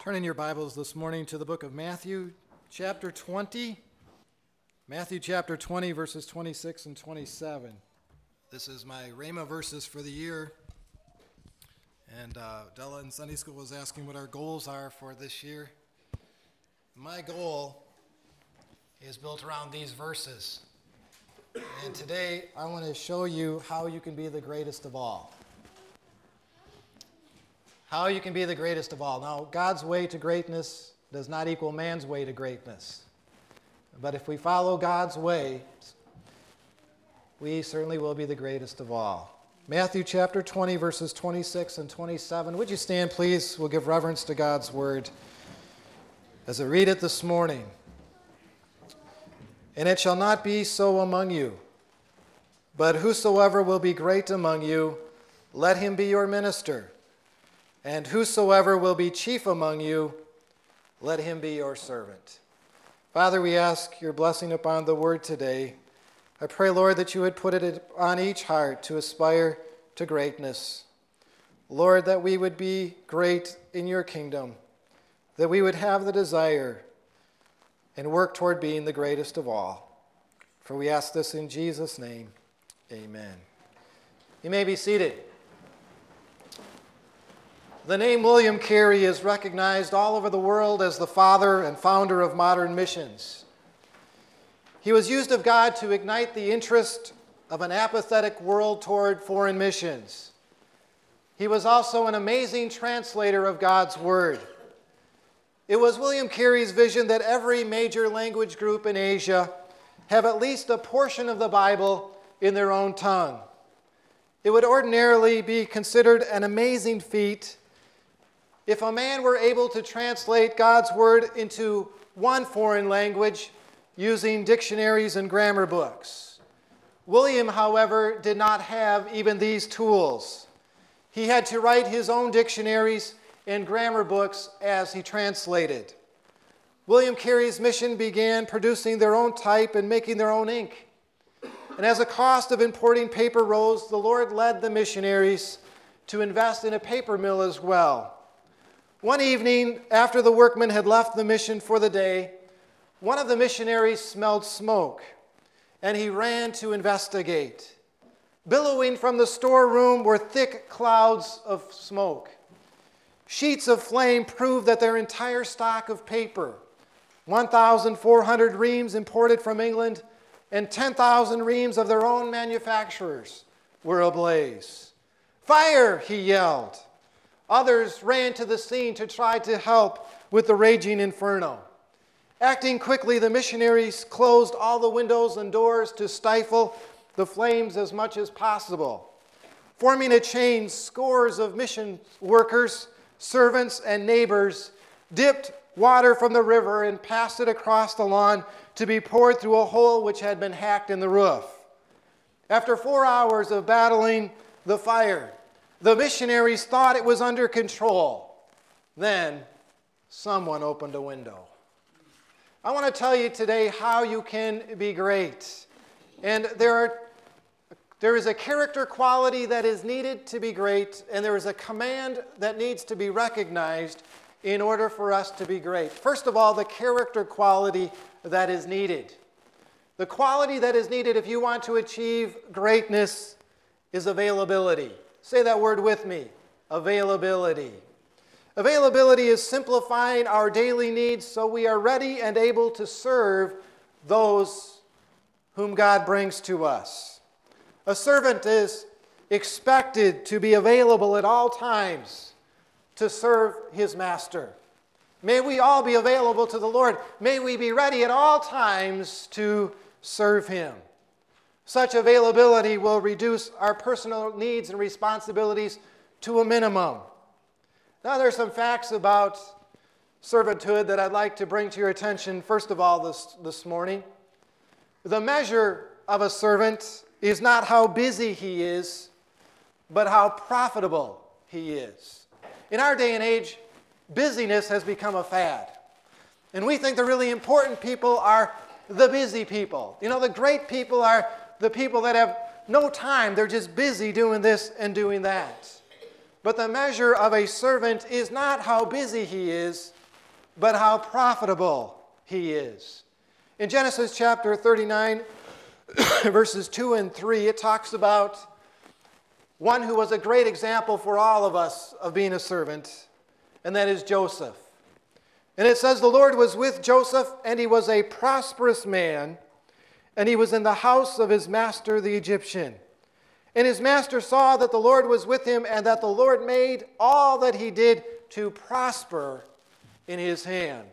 Turn in your Bibles this morning to the book of Matthew, chapter 20. Matthew chapter 20, verses 26 and 27. This is my Rhema verses for the year. And Della in Sunday school was asking what our goals are for this year. My goal is built around these verses. And today I want to show you how you can be the greatest of all. How you can be the greatest of all. Now, God's way to greatness does not equal man's way to greatness. But if we follow God's way, we certainly will be the greatest of all. Matthew chapter 20, verses 26 and 27. Would you stand, please? We'll give reverence to God's word as I read it this morning. And it shall not be so among you, but whosoever will be great among you, let him be your minister. And whosoever will be chief among you, let him be your servant. Father, we ask your blessing upon the word today. I pray, Lord, that you would put it on each heart to aspire to greatness. Lord, that we would be great in your kingdom, that we would have the desire and work toward being the greatest of all. For we ask this in Jesus' name. Amen. You may be seated. The name William Carey is recognized all over the world as the father and founder of modern missions. He was used of God to ignite the interest of an apathetic world toward foreign missions. He was also an amazing translator of God's Word. It was William Carey's vision that every major language group in Asia have at least a portion of the Bible in their own tongue. It would ordinarily be considered an amazing feat if a man were able to translate God's Word into one foreign language using dictionaries and grammar books. William, however, did not have even these tools. He had to write his own dictionaries and grammar books as he translated. William Carey's mission began producing their own type and making their own ink. And as a cost of importing paper rose, the Lord led the missionaries to invest in a paper mill as well. One evening, after the workmen had left the mission for the day, one of the missionaries smelled smoke, and he ran to investigate. Billowing from the storeroom were thick clouds of smoke. Sheets of flame proved that their entire stock of paper, 1,400 reams imported from England, and 10,000 reams of their own manufacturers, were ablaze. "Fire!" he yelled. Others ran to the scene to try to help with the raging inferno. Acting quickly, the missionaries closed all the windows and doors to stifle the flames as much as possible. Forming a chain, scores of mission workers, servants, and neighbors dipped water from the river and passed it across the lawn to be poured through a hole which had been hacked in the roof. After 4 hours of battling the fire, the missionaries thought it was under control. Then, someone opened a window. I want to tell you today how you can be great. And there is a character quality that is needed to be great, and there is a command that needs to be recognized in order for us to be great. First of all, the character quality that is needed. The quality that is needed if you want to achieve greatness is availability. Say that word with me, availability. Availability is simplifying our daily needs so we are ready and able to serve those whom God brings to us. A servant is expected to be available at all times to serve his master. May we all be available to the Lord. May we be ready at all times to serve him. Such availability will reduce our personal needs and responsibilities to a minimum. Now, there are some facts about servanthood that I'd like to bring to your attention, first of all, this morning. The measure of a servant is not how busy he is, but how profitable he is. In our day and age, busyness has become a fad. And we think the really important people are the busy people. You know, the great people are the people that have no time. They're just busy doing this and doing that. But the measure of a servant is not how busy he is, but how profitable he is. In Genesis chapter 39, verses 2 and 3, it talks about one who was a great example for all of us of being a servant, and that is Joseph. And it says, the Lord was with Joseph, and he was a prosperous man, and he was in the house of his master the Egyptian. And his master saw that the Lord was with him, and that the Lord made all that he did to prosper in his hand.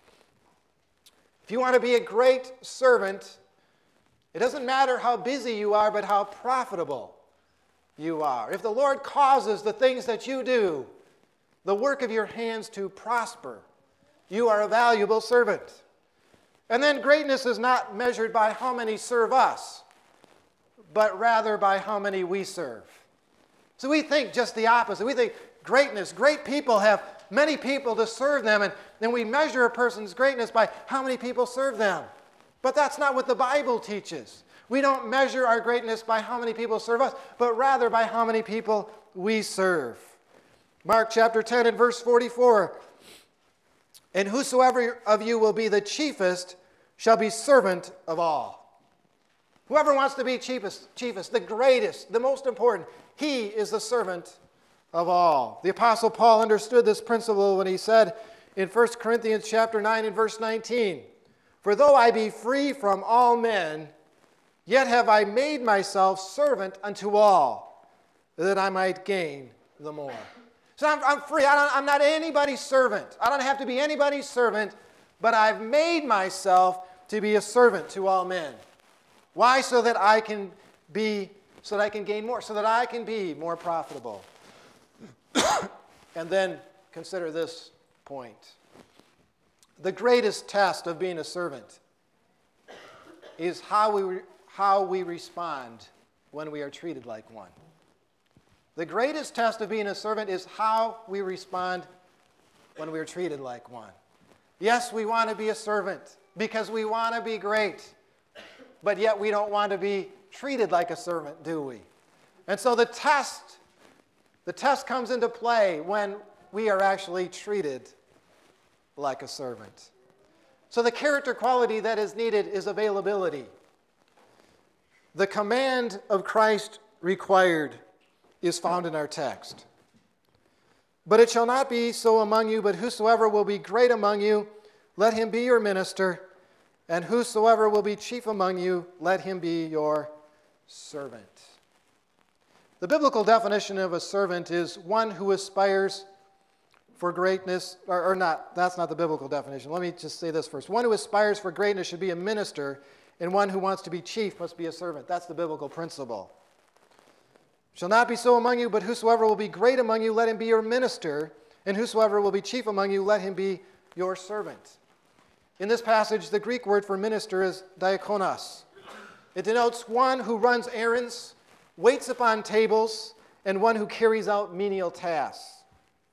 If you want to be a great servant, it doesn't matter how busy you are, but how profitable you are. If the Lord causes the things that you do, the work of your hands to prosper, you are a valuable servant. And then greatness is not measured by how many serve us, but rather by how many we serve. So we think just the opposite. We think greatness, great people have many people to serve them, and then we measure a person's greatness by how many people serve them. But that's not what the Bible teaches. We don't measure our greatness by how many people serve us, but rather by how many people we serve. Mark chapter 10 and verse 44, and whosoever of you will be the chiefest shall be servant of all. Whoever wants to be chiefest, the greatest, the most important, he is the servant of all. The Apostle Paul understood this principle when he said in 1 Corinthians chapter 9 and verse 19, for though I be free from all men, yet have I made myself servant unto all, that I might gain the more. So I'm free. I'm not anybody's servant. I don't have to be anybody's servant, but I've made myself to be a servant to all men. Why? So that I can gain more, so that I can be more profitable. And then consider this point. The greatest test of being a servant is how we respond when we are treated like one. The greatest test of being a servant is how we respond when we are treated like one. Yes, we want to be a servant because we want to be great, but yet we don't want to be treated like a servant, do we? And so the test comes into play when we are actually treated like a servant. So the character quality that is needed is availability. The command of Christ required is found in our text. But it shall not be so among you, but whosoever will be great among you, let him be your minister, and whosoever will be chief among you, let him be your servant. The biblical definition of a servant is one who aspires for greatness, or not, that's not the biblical definition. Let me just say this first. One who aspires for greatness should be a minister, and one who wants to be chief must be a servant. That's the biblical principle. Shall not be so among you, but whosoever will be great among you, let him be your minister, and whosoever will be chief among you, let him be your servant. In this passage, the Greek word for minister is diakonos. It denotes one who runs errands, waits upon tables, and one who carries out menial tasks.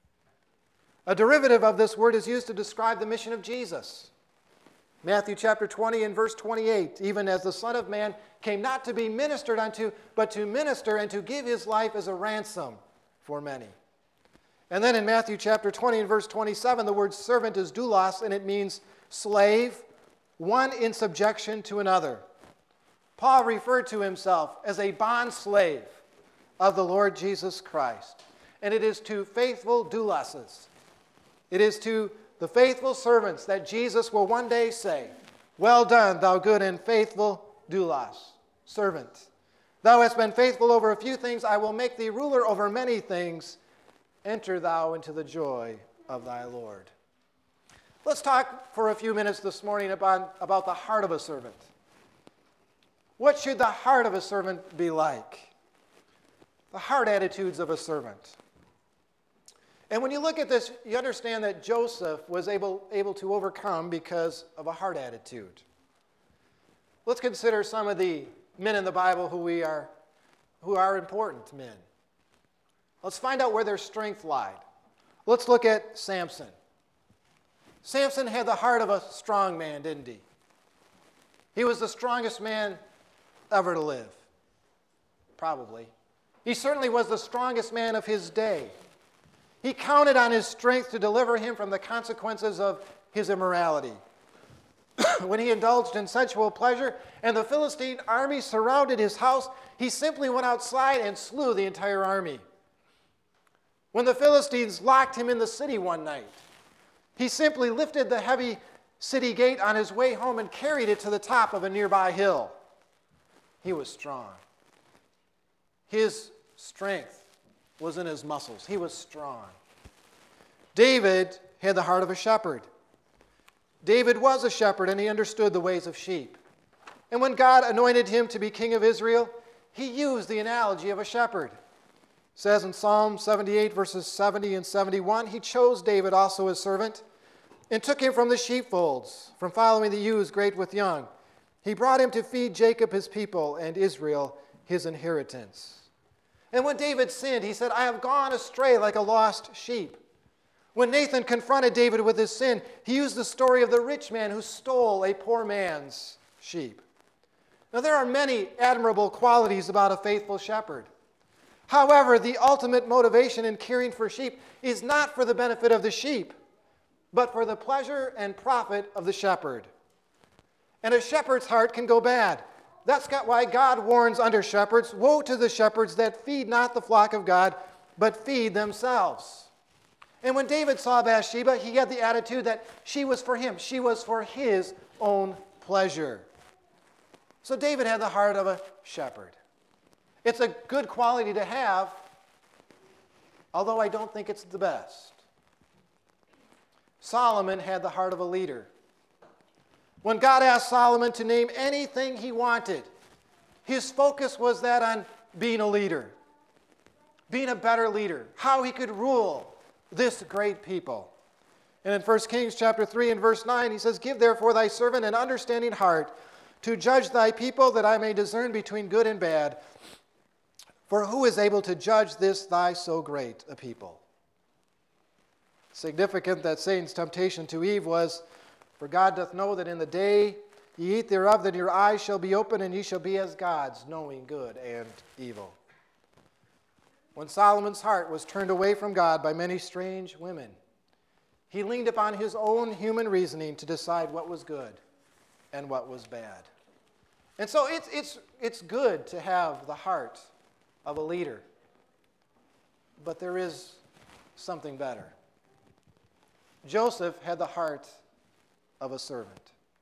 A derivative of this word is used to describe the mission of Jesus. Matthew chapter 20 and verse 28, even as the Son of Man came not to be ministered unto, but to minister and to give his life as a ransom for many. And then in Matthew chapter 20 and verse 27, the word servant is doulos, and it means slave, one in subjection to another. Paul referred to himself as a bond slave of the Lord Jesus Christ. And it is to faithful douloses, it is to the faithful servants that Jesus will one day say, well done, thou good and faithful doulos, servant. Thou hast been faithful over a few things, I will make thee ruler over many things. Enter thou into the joy of thy Lord. Let's talk for a few minutes this morning about the heart of a servant. What should the heart of a servant be like? The heart attitudes of a servant. And when you look at this, you understand that Joseph was able to overcome because of a heart attitude. Let's consider some of the men in the Bible who are important men. Let's find out where their strength lied. Let's look at Samson. Samson had the heart of a strong man, didn't he? He was the strongest man ever to live. Probably. He certainly was the strongest man of his day. He counted on his strength to deliver him from the consequences of his immorality. When he indulged in sensual pleasure and the Philistine army surrounded his house, he simply went outside and slew the entire army. When the Philistines locked him in the city one night, he simply lifted the heavy city gate on his way home and carried it to the top of a nearby hill. He was strong. His strength was in his muscles. He was strong. David had the heart of a shepherd. David was a shepherd, and he understood the ways of sheep. And when God anointed him to be king of Israel, he used the analogy of a shepherd. It says in Psalm 78, verses 70 and 71, he chose David also his servant, and took him from the sheepfolds, from following the ewes great with young. He brought him to feed Jacob his people, and Israel his inheritance. And when David sinned, he said, I have gone astray like a lost sheep. When Nathan confronted David with his sin, he used the story of the rich man who stole a poor man's sheep. Now, there are many admirable qualities about a faithful shepherd. However, the ultimate motivation in caring for sheep is not for the benefit of the sheep, but for the pleasure and profit of the shepherd. And a shepherd's heart can go bad. That's why God warns under shepherds, woe to the shepherds that feed not the flock of God, but feed themselves. And when David saw Bathsheba, he had the attitude that she was for him. She was for his own pleasure. So David had the heart of a shepherd. It's a good quality to have, although I don't think it's the best. Solomon had the heart of a leader. When God asked Solomon to name anything he wanted, his focus was that on being a leader, being a better leader, how he could rule this great people. And in 1 Kings chapter 3 and verse 9, he says, give therefore thy servant an understanding heart to judge thy people, that I may discern between good and bad. For who is able to judge this thy so great a people? Significant that Satan's temptation to Eve was, for God doth know that in the day ye eat thereof, that your eyes shall be open, and ye shall be as gods, knowing good and evil. When Solomon's heart was turned away from God by many strange women, he leaned upon his own human reasoning to decide what was good and what was bad. And so it's good to have the heart of a leader, but there is something better. Joseph had the heart of a servant.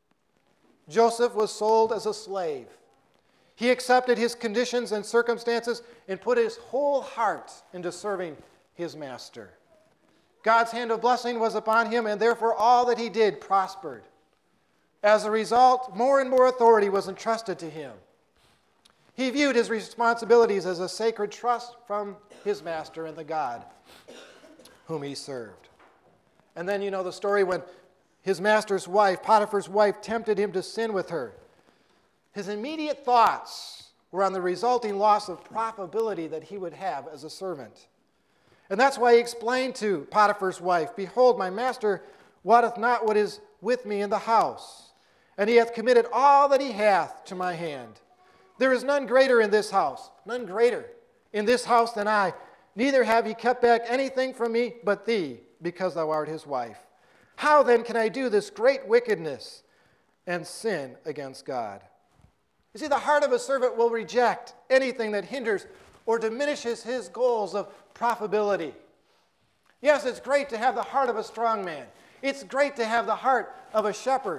Joseph was sold as a slave. He accepted his conditions and circumstances and put his whole heart into serving his master. God's hand of blessing was upon him, and therefore all that he did prospered. As a result, more and more authority was entrusted to him. He viewed his responsibilities as a sacred trust from his master and the God whom he served. And then you know the story when his master's wife, Potiphar's wife, tempted him to sin with her. His immediate thoughts were on the resulting loss of profitability that he would have as a servant. And that's why he explained to Potiphar's wife, behold, my master wotteth not what is with me in the house, and he hath committed all that he hath to my hand. There is none greater in this house, none greater in this house than I. Neither have he kept back anything from me but thee, because thou art his wife. How then can I do this great wickedness and sin against God? You see, the heart of a servant will reject anything that hinders or diminishes his goals of profitability. Yes, it's great to have the heart of a strong man. It's great to have the heart of a shepherd.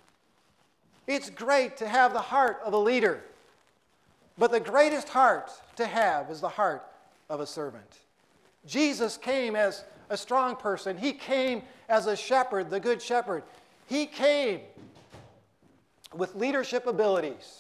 It's great to have the heart of a leader. But the greatest heart to have is the heart of a servant. Jesus came as a strong person. He came as a shepherd, the good shepherd. He came with leadership abilities.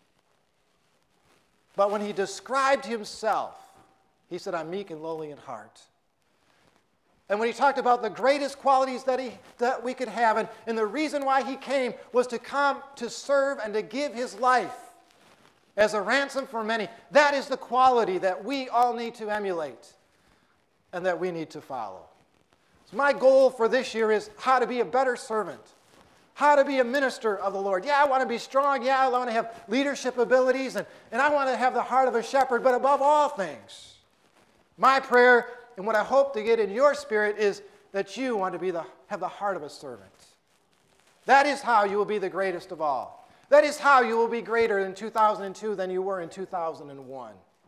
But when he described himself, he said, I'm meek and lowly in heart. And when he talked about the greatest qualities that we could have, and the reason why he came was to come to serve and to give his life as a ransom for many. That is the quality that we all need to emulate and that we need to follow. So my goal for this year is how to be a better servant, how to be a minister of the Lord. Yeah, I want to be strong. Yeah, I want to have leadership abilities, and I want to have the heart of a shepherd. But above all things, my prayer and what I hope to get in your spirit is that you want to have the heart of a servant. That is how you will be the greatest of all. That is how you will be greater in 2002 than you were in 2001.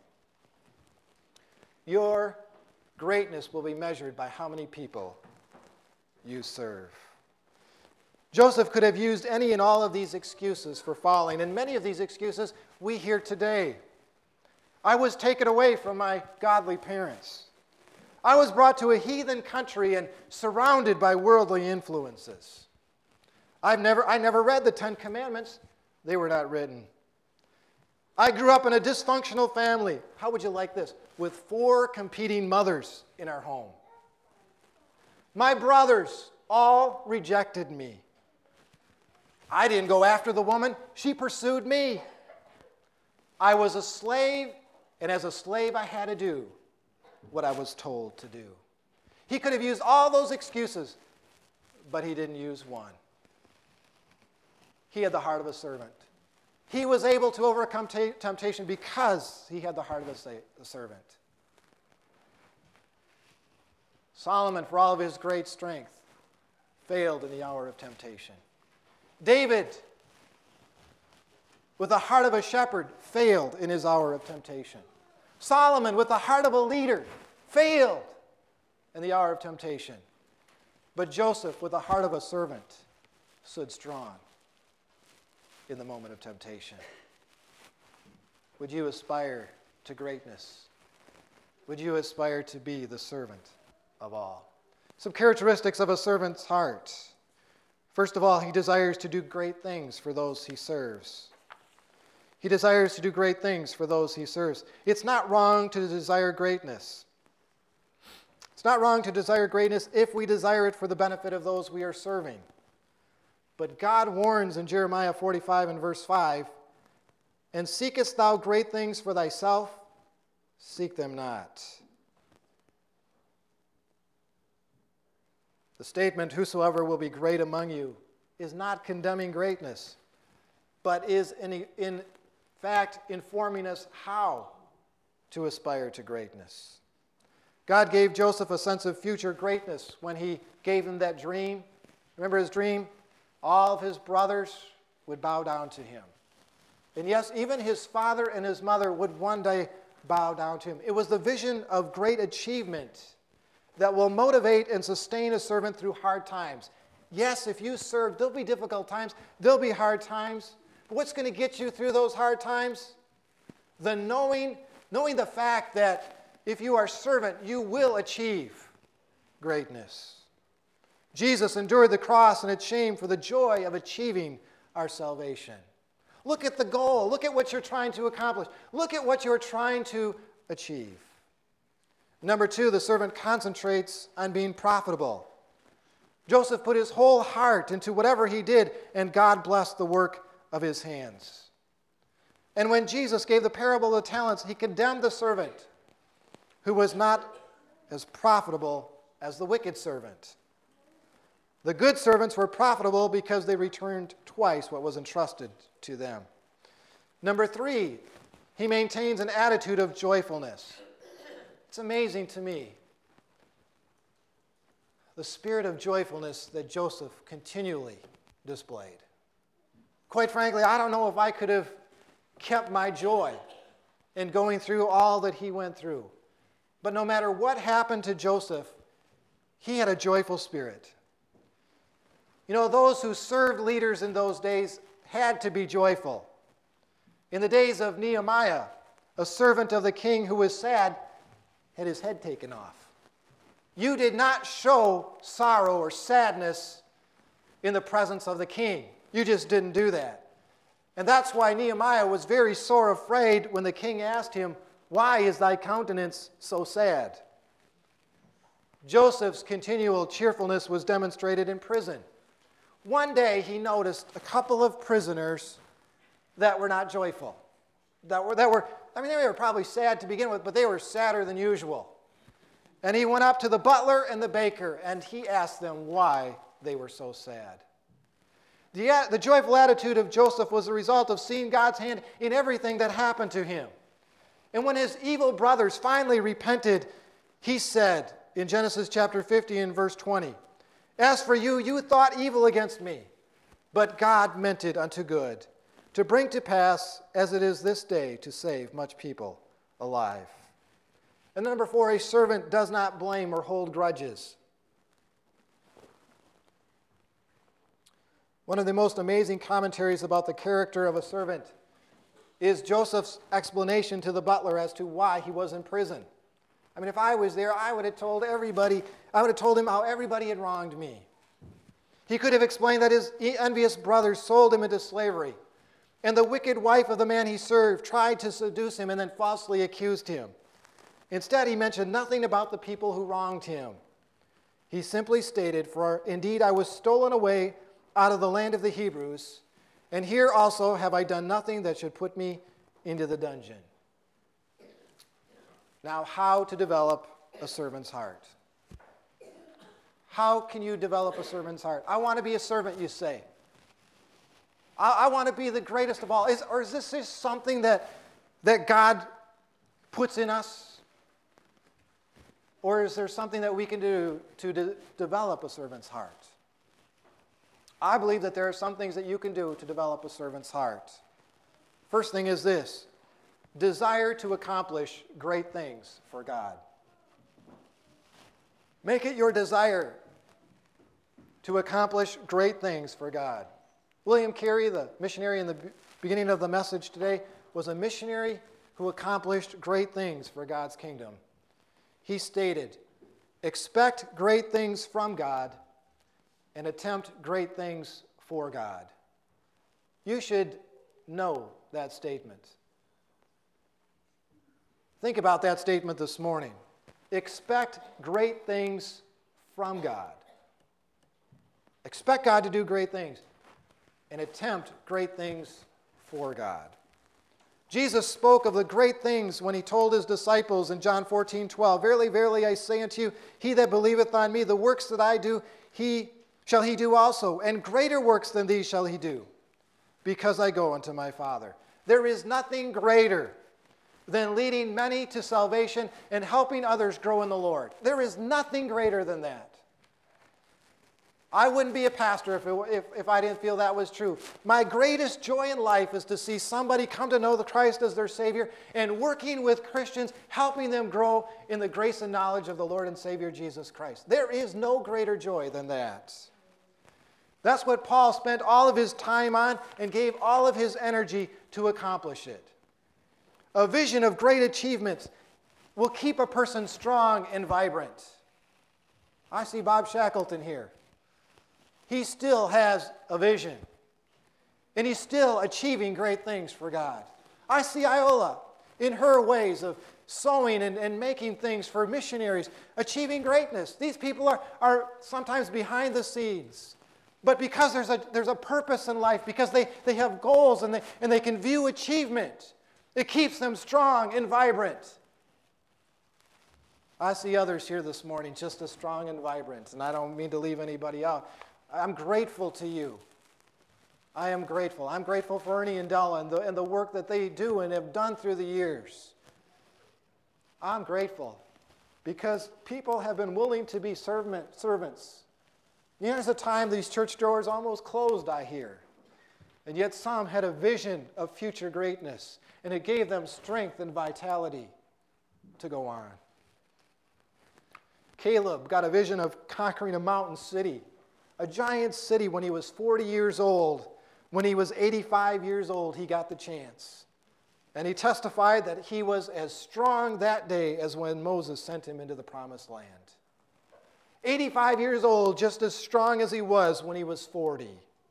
Your greatness will be measured by how many people you serve. Joseph could have used any and all of these excuses for falling, and many of these excuses we hear today. I was taken away from my godly parents. I was brought to a heathen country and surrounded by worldly influences. I never read the Ten Commandments. They were not written. I grew up in a dysfunctional family. How would you like this? With 4 competing mothers in our home. My brothers all rejected me. I didn't go after the woman. She pursued me. I was a slave, and as a slave I had to do what I was told to do. He could have used all those excuses, but he didn't use one. He had the heart of a servant. He was able to overcome temptation because he had the heart of a servant. Solomon, for all of his great strength, failed in the hour of temptation. David, with the heart of a shepherd, failed in his hour of temptation. Solomon, with the heart of a leader, failed in the hour of temptation. But Joseph, with the heart of a servant, stood strong in the moment of temptation. Would you aspire to greatness? Would you aspire to be the servant of all? Some characteristics of a servant's heart. First of all, he desires to do great things for those he serves. He desires to do great things for those he serves. It's not wrong to desire greatness. It's not wrong to desire greatness if we desire it for the benefit of those we are serving. But God warns in Jeremiah 45 and verse 5, "And seekest thou great things for thyself? Seek them not." The statement, "Whosoever will be great among you," is not condemning greatness, but is in fact informing us how to aspire to greatness. God gave Joseph a sense of future greatness when he gave him that dream. Remember his dream? All of his brothers would bow down to him. And yes, even his father and his mother would one day bow down to him. It was the vision of great achievement that will motivate and sustain a servant through hard times. Yes, if you serve, there'll be difficult times, there'll be hard times. But what's going to get you through those hard times? The knowing the fact that if you are servant, you will achieve greatness. Jesus endured the cross and its shame for the joy of achieving our salvation. Look at the goal. Look at what you're trying to accomplish. Look at what you're trying to achieve. Number 2, the servant concentrates on being profitable. Joseph put his whole heart into whatever he did, and God blessed the work of his hands. And when Jesus gave the parable of the talents, he condemned the servant who was not as profitable as the wicked servant. The good servants were profitable because they returned twice what was entrusted to them. Number 3, he maintains an attitude of joyfulness. It's amazing to me, the spirit of joyfulness that Joseph continually displayed. Quite frankly, I don't know if I could have kept my joy in going through all that he went through. But no matter what happened to Joseph, he had a joyful spirit. You know, those who served leaders in those days had to be joyful. In the days of Nehemiah, a servant of the king who was sad had his head taken off. You did not show sorrow or sadness in the presence of the king. You just didn't do that. And that's why Nehemiah was very sore afraid when the king asked him, "Why is thy countenance so sad?" Joseph's continual cheerfulness was demonstrated in prison. One day he noticed a couple of prisoners that were not joyful. They were probably sad to begin with, but they were sadder than usual. And he went up to the butler and the baker, and he asked them why they were so sad. The joyful attitude of Joseph was the result of seeing God's hand in everything that happened to him. And when his evil brothers finally repented, He said in Genesis chapter 50 and verse 20, "As for you, you thought evil against me, but God meant it unto good, to bring to pass as it is this day, to save much people alive." And number 4, a servant does not blame or hold grudges. One of the most amazing commentaries about the character of a servant is Joseph's explanation to the butler as to why he was in prison. I mean, if I was there, I would have told him how everybody had wronged me. He could have explained that his envious brothers sold him into slavery, and the wicked wife of the man he served tried to seduce him and then falsely accused him. Instead, he mentioned nothing about the people who wronged him. He simply stated, "For indeed I was stolen away out of the land of the Hebrews, and here also have I done nothing that should put me into the dungeon." Now, how to develop a servant's heart? How can you develop a servant's heart? I want to be a servant, you say. I want to be the greatest of all. Or is this just something that God puts in us? Or is there something that we can do to develop a servant's heart? I believe that there are some things that you can do to develop a servant's heart. First thing is this: desire to accomplish great things for God. Make it your desire to accomplish great things for God. William Carey, the missionary in the beginning of the message today, was a missionary who accomplished great things for God's kingdom. He stated, "Expect great things from God and attempt great things for God." You should know that statement. Think about that statement this morning. Expect great things from God. Expect God to do great things and attempt great things for God. Jesus spoke of the great things when he told his disciples in John 14:12, "Verily, verily, I say unto you, he that believeth on me, the works that I do, shall he do also, and greater works than these shall he do, because I go unto my Father." There is nothing greater than leading many to salvation and helping others grow in the Lord. There is nothing greater than that. I wouldn't be a pastor if I didn't feel that was true. My greatest joy in life is to see somebody come to know the Christ as their Savior and working with Christians, helping them grow in the grace and knowledge of the Lord and Savior Jesus Christ. There is no greater joy than that. That's what Paul spent all of his time on and gave all of his energy to accomplish it. A vision of great achievements will keep a person strong and vibrant. I see Bob Shackleton here. He still has a vision, and he's still achieving great things for God. I see Iola in her ways of sewing and making things for missionaries, achieving greatness. These people are sometimes behind the scenes, but because there's a purpose in life, because they have goals and they can view achievement, it keeps them strong and vibrant. I see others here this morning just as strong and vibrant, and I don't mean to leave anybody out. I'm grateful to you. I am grateful. I'm grateful for Ernie and Della and the work that they do and have done through the years. I'm grateful because people have been willing to be servants. You know, there's a time these church doors almost closed, I hear. And yet some had a vision of future greatness, and it gave them strength and vitality to go on. Caleb got a vision of conquering a mountain city, a giant city, when he was 40 years old. When he was 85 years old, he got the chance. And he testified that he was as strong that day as when Moses sent him into the promised land. 85 years old, just as strong as he was when he was 40.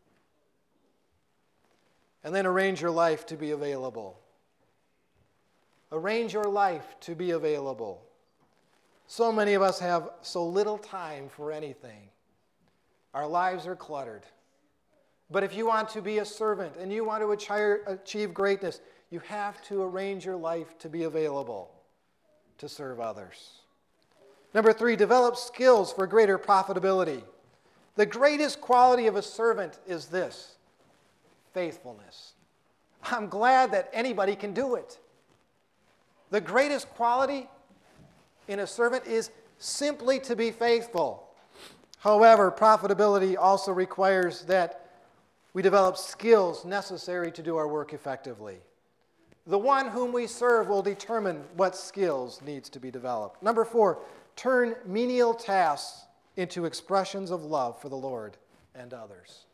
And then arrange your life to be available. Arrange your life to be available. So many of us have so little time for anything. Our lives are cluttered. But if you want to be a servant and you want to achieve greatness, you have to arrange your life to be available to serve others. Number 3, develop skills for greater profitability. The greatest quality of a servant is this: faithfulness. I'm glad that anybody can do it. The greatest quality in a servant is simply to be faithful. However, profitability also requires that we develop skills necessary to do our work effectively. The one whom we serve will determine what skills needs to be developed. Number 4, turn menial tasks into expressions of love for the Lord and others.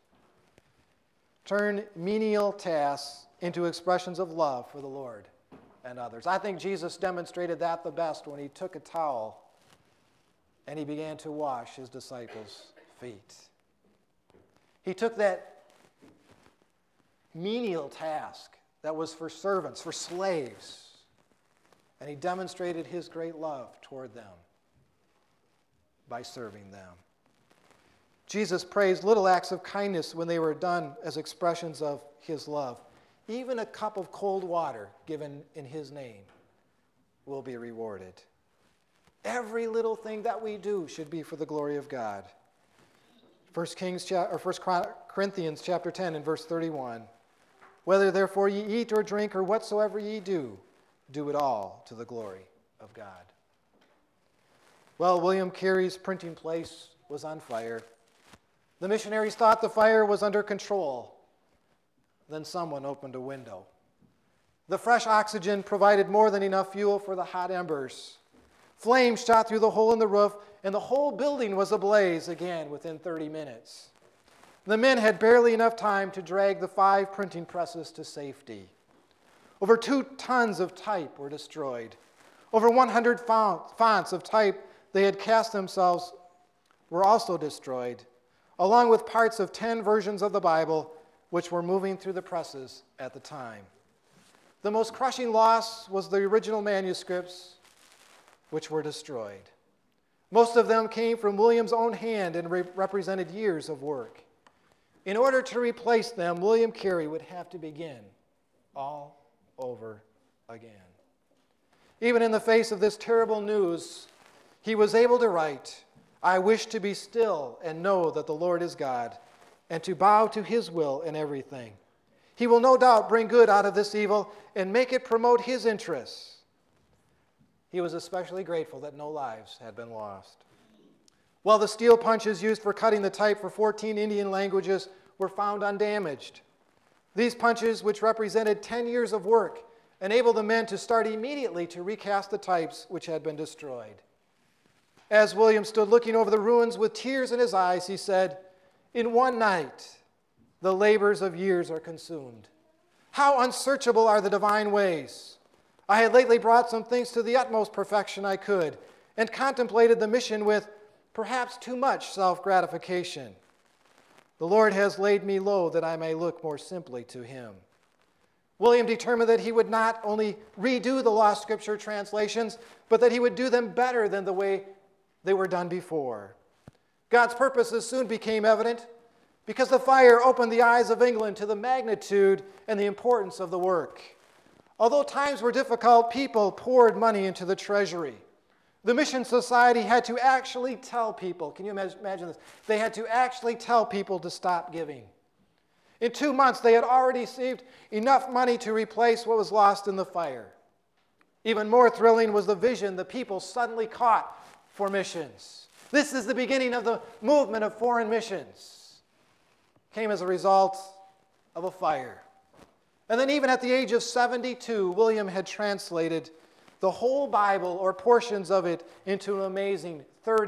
Turn menial tasks into expressions of love for the Lord and others. I think Jesus demonstrated that the best when he took a towel and he began to wash his disciples' feet. He took that menial task that was for servants, for slaves, and he demonstrated his great love toward them by serving them. Jesus praised little acts of kindness when they were done as expressions of his love. Even a cup of cold water given in his name will be rewarded. Every little thing that we do should be for the glory of God. 1 Corinthians chapter 10 and verse 31. Whether therefore ye eat or drink or whatsoever ye do, do it all to the glory of God. Well, William Carey's printing place was on fire. The missionaries thought the fire was under control. Then someone opened a window. The fresh oxygen provided more than enough fuel for the hot embers. Flames shot through the hole in the roof, and the whole building was ablaze again within 30 minutes. The men had barely enough time to drag the 5 printing presses to safety. Over 2 tons of type were destroyed. Over 100 fonts of type they had cast themselves were also destroyed, along with parts of 10 versions of the Bible which were moving through the presses at the time. The most crushing loss was the original manuscripts, which were destroyed. Most of them came from William's own hand and represented years of work. In order to replace them, William Carey would have to begin all over again. Even in the face of this terrible news, he was able to write, "I wish to be still and know that the Lord is God, and to bow to his will in everything. He will no doubt bring good out of this evil and make it promote his interests." He was especially grateful that no lives had been lost. While the steel punches used for cutting the type for 14 Indian languages were found undamaged, these punches, which represented 10 years of work, enabled the men to start immediately to recast the types which had been destroyed. As William stood looking over the ruins with tears in his eyes, he said, "In one night, the labors of years are consumed. How unsearchable are the divine ways! I had lately brought some things to the utmost perfection I could, and contemplated the mission with perhaps too much self-gratification. The Lord has laid me low that I may look more simply to him." William determined that he would not only redo the lost scripture translations, but that he would do them better than the way they were done before. God's purposes soon became evident because the fire opened the eyes of England to the magnitude and the importance of the work. Although times were difficult, people poured money into the treasury. The Mission Society had to actually tell people, can you imagine this? They had to actually tell people to stop giving. In 2 months, they had already received enough money to replace what was lost in the fire. Even more thrilling was the vision the people suddenly caught for missions. This is the beginning of the movement of foreign missions. It came as a result of a fire. And then even at the age of 72, William had translated the whole Bible or portions of it into an amazing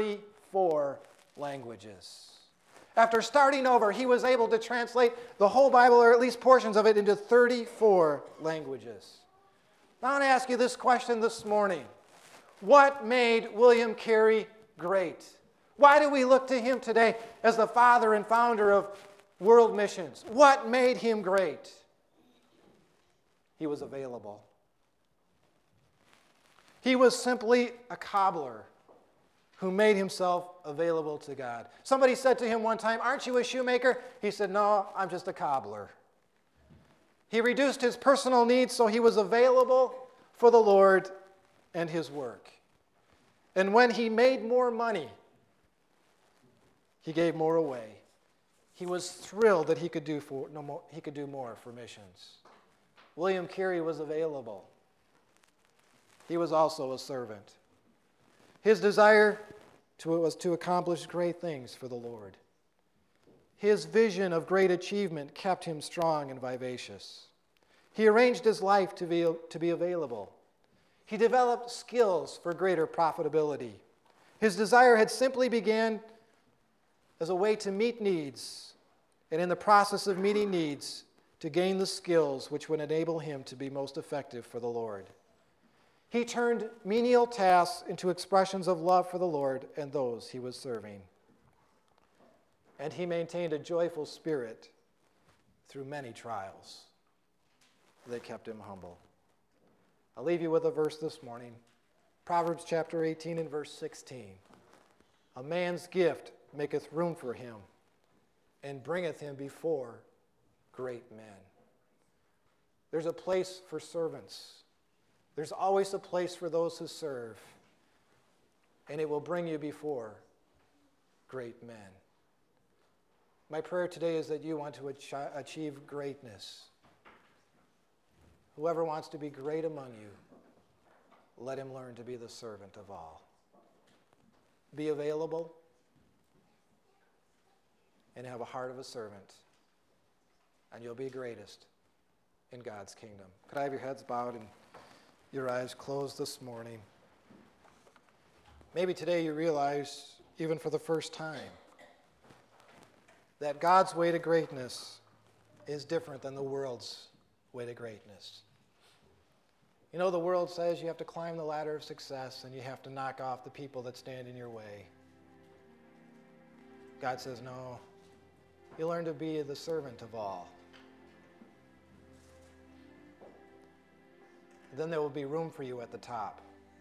34 languages. After starting over, he was able to translate the whole Bible, or at least portions of it, into 34 languages. Now I want to ask you this question this morning. What made William Carey great? Why do we look to him today as the father and founder of world missions? What made him great? He was available. He was simply a cobbler who made himself available to God. Somebody said to him one time, "Aren't you a shoemaker?" He said, "No, I'm just a cobbler." He reduced his personal needs so he was available for the Lord and his work. And when he made more money, he gave more away. He was thrilled that he could do more for missions. William Carey was available. He was also a servant. His desire was to accomplish great things for the Lord. His vision of great achievement kept him strong and vivacious. He arranged his life to be available. He developed skills for greater profitability. His desire had simply began as a way to meet needs, and in the process of meeting needs, to gain the skills which would enable him to be most effective for the Lord. He turned menial tasks into expressions of love for the Lord and those he was serving. And he maintained a joyful spirit through many trials that kept him humble. I'll leave you with a verse this morning. Proverbs chapter 18 and verse 16. A man's gift maketh room for him, and bringeth him before great men. There's a place for servants. There's always a place for those who serve, and it will bring you before great men. My prayer today is that you want to achieve greatness. Whoever wants to be great among you, let him learn to be the servant of all. Be available and have a heart of a servant, and you'll be greatest in God's kingdom. Could I have your heads bowed and your eyes closed this morning? Maybe today you realize, even for the first time, that God's way to greatness is different than the world's way to greatness. You know, the world says you have to climb the ladder of success and you have to knock off the people that stand in your way. God says, no, you learn to be the servant of all. Then there will be room for you at the top.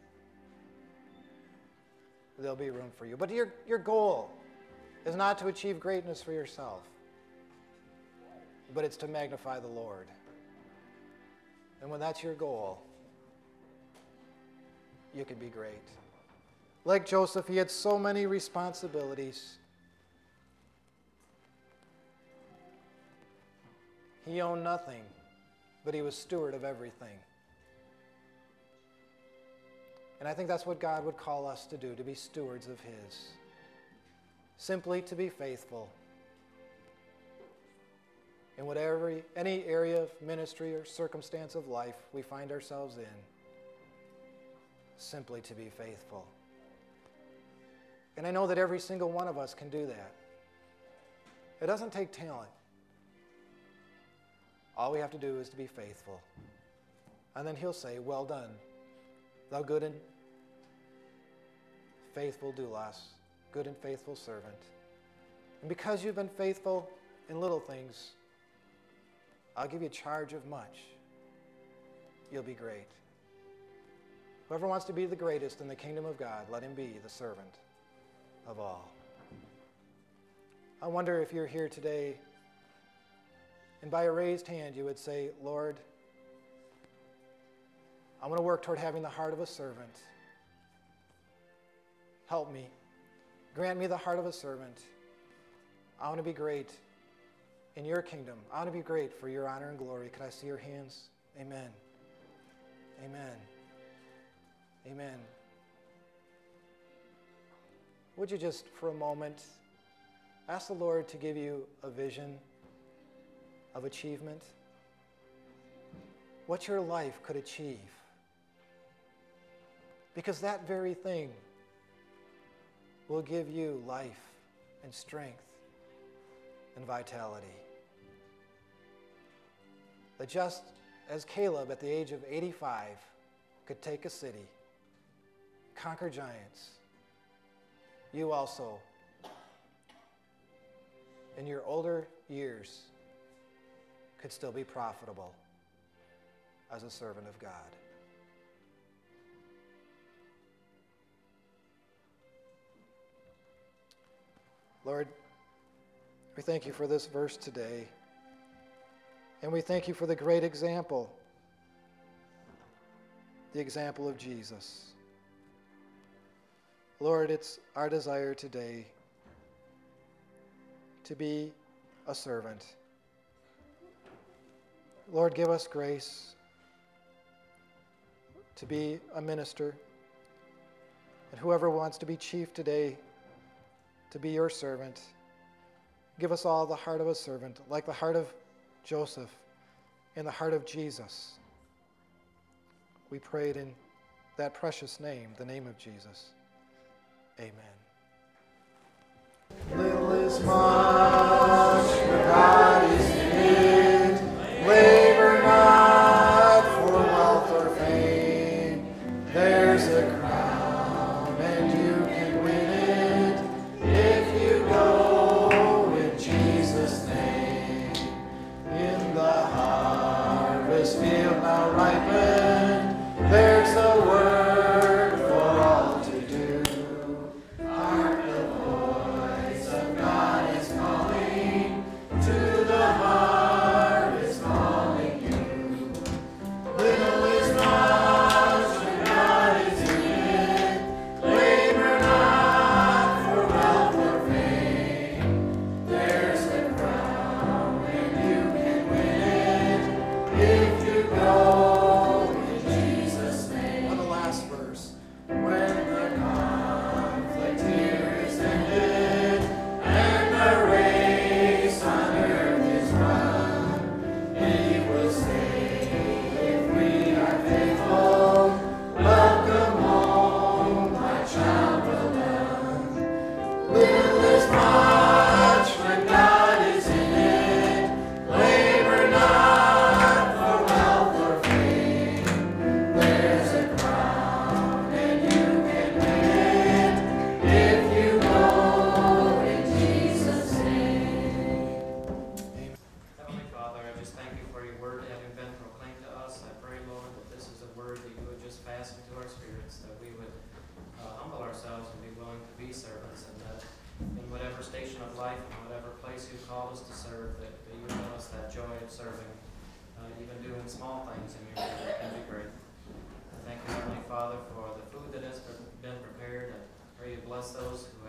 There'll be room for you. But your goal is not to achieve greatness for yourself, but it's to magnify the Lord. And when that's your goal, you can be great. Like Joseph, he had so many responsibilities. He owned nothing, but he was steward of everything. And I think that's what God would call us to do, to be stewards of his. Simply to be faithful in any area of ministry or circumstance of life we find ourselves in. Simply to be faithful. And I know that every single one of us can do that. It doesn't take talent. All we have to do is to be faithful. And then he'll say, well done, thou good and faithful doulos, good and faithful servant. And because you've been faithful in little things, I'll give you charge of much. You'll be great. Whoever wants to be the greatest in the kingdom of God, let him be the servant of all. I wonder if you're here today and by a raised hand you would say, Lord, I want to work toward having the heart of a servant. Help me. Grant me the heart of a servant. I want to be great in your kingdom. I want to be great for your honor and glory. Could I see your hands? Amen. Amen. Amen. Would you just for a moment ask the Lord to give you a vision of achievement? What your life could achieve? Because that very thing will give you life and strength and vitality. That just as Caleb at the age of 85 could take a city, conquer giants, you also, in your older years, could still be profitable as a servant of God. Lord, we thank you for this verse today, and we thank you for the great example, the example of Jesus. Lord, it's our desire today to be a servant. Lord, give us grace to be a minister And whoever wants to be chief today, to be your servant, give us all the heart of a servant, like the heart of Joseph and the heart of Jesus. We pray it in that precious name, the name of Jesus. Amen. Little is much, but God is in it. Labor not for wealth or fame. There's a crown, and you can win it if you go in Jesus' name. In the harvest field now ripened, there's a work for all to do. Hark the voice of God is calling, to the harvest calling you. Little is much when God is in it. Labor not for wealth or fame. There's a crown and you can win it if you go in Jesus' name. On the last verse. When the conflict here is ended and the race on earth is run, He will say, if we are faithful, welcome home, my child well done. Little is much when God is in it. Labor not for wealth or fame. There's a crown and you can win it if you go in Jesus' name. Heavenly Father, I just thank you for your word having been proclaimed to us. I pray, Lord, that this is a word that you would just fasten to our spirits, that we would humble ourselves and be willing to be servants, and that in whatever station of life and whatever place you call us to serve, that you would give us that joy of serving, even doing small things in your kingdom can be great. I thank you, Heavenly Father, for the food that has been prepared. I pray you bless those who